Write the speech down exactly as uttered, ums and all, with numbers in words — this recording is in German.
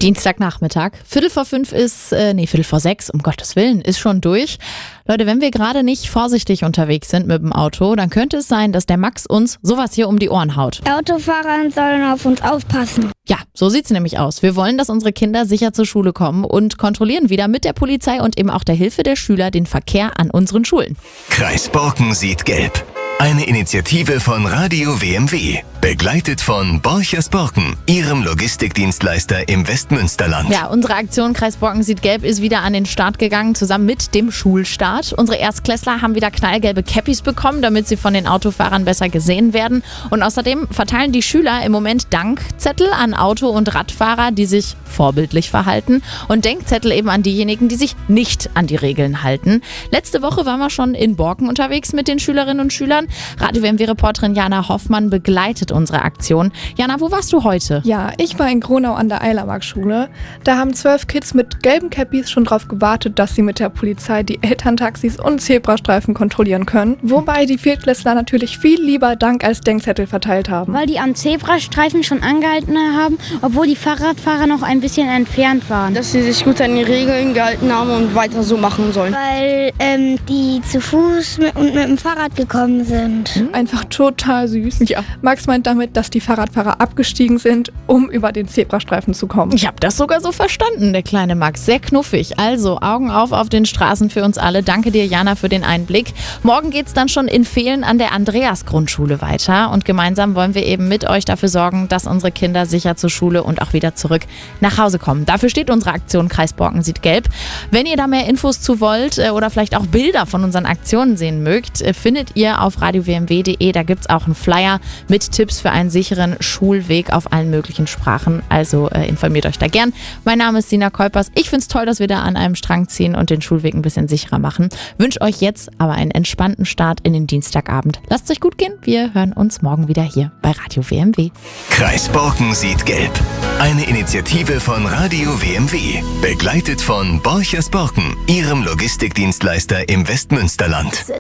Dienstagnachmittag. Viertel vor fünf ist, äh, nee, Viertel vor sechs, um Gottes Willen, ist schon durch. Leute, wenn wir gerade nicht vorsichtig unterwegs sind mit dem Auto, dann könnte es sein, dass der Max uns sowas hier um die Ohren haut. Autofahrer sollen auf uns aufpassen. Ja, so sieht's nämlich aus. Wir wollen, dass unsere Kinder sicher zur Schule kommen und kontrollieren wieder mit der Polizei und eben auch der Hilfe der Schüler den Verkehr an unseren Schulen. Kreis Borken sieht gelb. Eine Initiative von Radio W M W. Begleitet von Borchers Borken, ihrem Logistikdienstleister im Westmünsterland. Ja, unsere Aktion Kreis Borken sieht gelb ist wieder an den Start gegangen, zusammen mit dem Schulstart. Unsere Erstklässler haben wieder knallgelbe Cappies bekommen, damit sie von den Autofahrern besser gesehen werden. Und außerdem verteilen die Schüler im Moment Dankzettel an Auto- und Radfahrer, die sich vorbildlich verhalten. Und Denkzettel eben an diejenigen, die sich nicht an die Regeln halten. Letzte Woche waren wir schon in Borken unterwegs mit den Schülerinnen und Schülern. Radio W M W-Reporterin Jana Hoffmann begleitet unsere Aktion. Jana, wo warst du heute? Ja, ich war in Gronau an der Eilermark-Schule. Da haben zwölf Kids mit gelben Cappies schon drauf gewartet, dass sie mit der Polizei die Elterntaxis und Zebrastreifen kontrollieren können. Wobei die Viertklässler natürlich viel lieber Dank als Denkzettel verteilt haben. Weil die am Zebrastreifen schon angehalten haben, obwohl die Fahrradfahrer noch ein bisschen entfernt waren. Dass sie sich gut an die Regeln gehalten haben und weiter so machen sollen. Weil ähm, die zu Fuß mit, und mit dem Fahrrad gekommen sind. Einfach total süß. Ja. Max meint damit, dass die Fahrradfahrer abgestiegen sind, um über den Zebrastreifen zu kommen. Ich habe das sogar so verstanden, der kleine Max. Sehr knuffig. Also Augen auf auf den Straßen für uns alle. Danke dir, Jana, für den Einblick. Morgen geht's dann schon in Vehlen an der Andreas-Grundschule weiter. Und gemeinsam wollen wir eben mit euch dafür sorgen, dass unsere Kinder sicher zur Schule und auch wieder zurück nach Hause kommen. Dafür steht unsere Aktion Kreis Borken sieht gelb. Wenn ihr da mehr Infos zu wollt oder vielleicht auch Bilder von unseren Aktionen sehen mögt, findet ihr auf radio w m w punkt de. Da gibt's auch einen Flyer mit Tipps für einen sicheren Schulweg auf allen möglichen Sprachen. Also äh, informiert euch da gern. Mein Name ist Sina Kolpers. Ich find's toll, dass wir da an einem Strang ziehen und den Schulweg ein bisschen sicherer machen. Wünsche euch jetzt aber einen entspannten Start in den Dienstagabend. Lasst es euch gut gehen. Wir hören uns morgen wieder hier bei Radio W M W. Kreis Borken sieht gelb. Eine Initiative von Radio W M W. Begleitet von Borchers Borken, ihrem Logistikdienstleister im Westmünsterland.